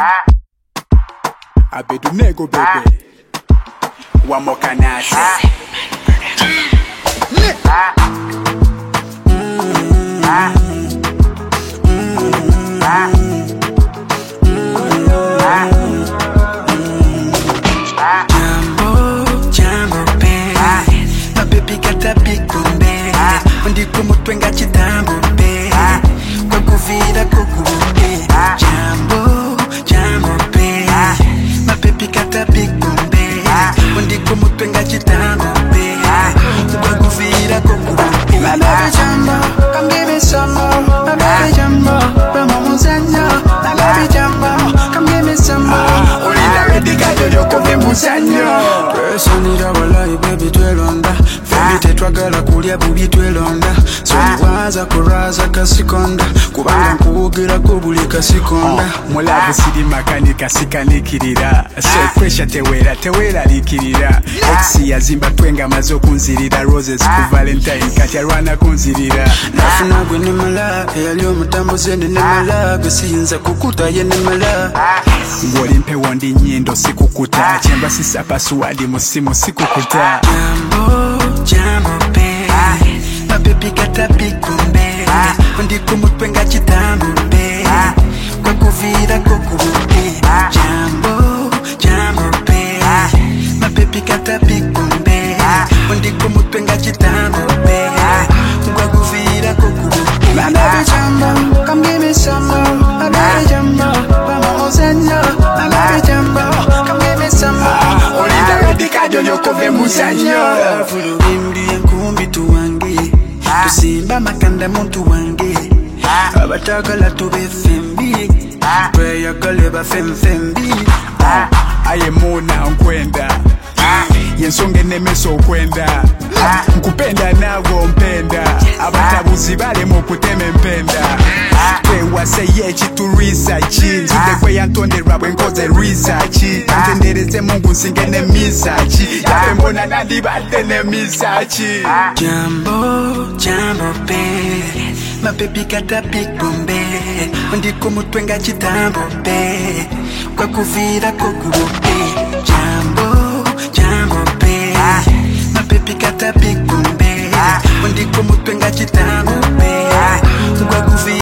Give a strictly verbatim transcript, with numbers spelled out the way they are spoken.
Abedu nego baby. One more can I say? Jambo, jambo baby. My baby got a big boom baby. Undi kumutwenga chitambo baby. Kwa kuvira kuku baby. Jambo, jambo baby. My baby got a big boom baby. Undi kumutwenga chitambo baby. Kwa kuvira kuku baby. My baby jambo, come give me some more. My baby jambo, rama muzanya. My baby jambo, come give me some more. Ulinda redika jojo kove muzanya. Personira walai baby twelonda. Fembi tetwagala kulya bubi twelonda. So niwaza kuraza kasikonda. Kubanga nkugira kubuli kasikonda. Mulavu sidi makani kasikanikirira. So pressure tewera tewera likirira. Exi yazimba twenga mazo kunzirira. Roses ku Valentine kati arwana kunzirira. Nafuna gwe ne mala eyali omutambo zende ne mala gusiyinza kukuta ye ne mala. Ngoli mpewo ndi nyindo sikukuta. Chemba sisa password musimu sikukuta. Jambo, jambo baby. My baby got a big boom baby. Undi kumutwenga chitambo baby. Kwa kuvira kuku baby. Jambo, jambo baby. My baby got a big boom baby. Undi kumutwenga chitambo baby. Kwa kuvira kuku baby. My baby jambo, come give me some more. My baby jambo, mama muzanya. My baby jambo, come give me some more. Ulinda redika jojo kove muzanya. Fulu wimbi enkumbi tuwange. Tusimba makanda muntu wange. Abatagala tube fembi. Prayer kaleba fem fembi. Aye muna nkwenda. Yensonge nemeso kwenda. Nkupenda nago mpenda. Abatabuzi bale mukuteme mpenda. Twewa seye chitu research. Nzinde kwe yantondera bwenkoze research. Antendereze mungu nsingene research. Yabe mbona nandi batene research. Jambo, jambo baby. My baby got a big boom baby. Undi kumutwenga chitambo baby. Kwa kuvira kuku baby. Jambo, jambo baby. My baby got a big boom baby. Undi kumutwenga chitambo baby. Kwa kuvira